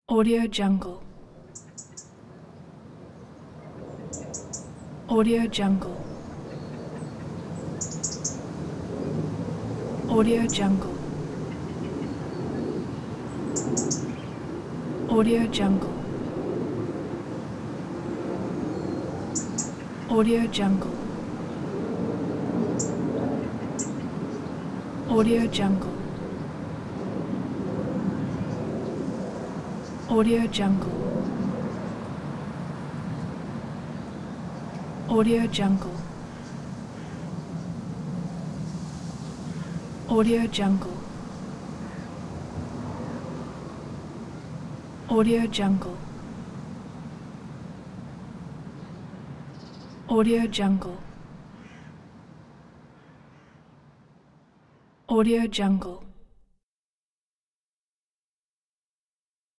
Audio Jungle. Audio Jungle. Audio Jungle. Audio Jungle. Audio Jungle. Audio Jungle. Audio Jungle. Audio Jungle. Audio Jungle. Audio Jungle. Audio Jungle. Audio Jungle.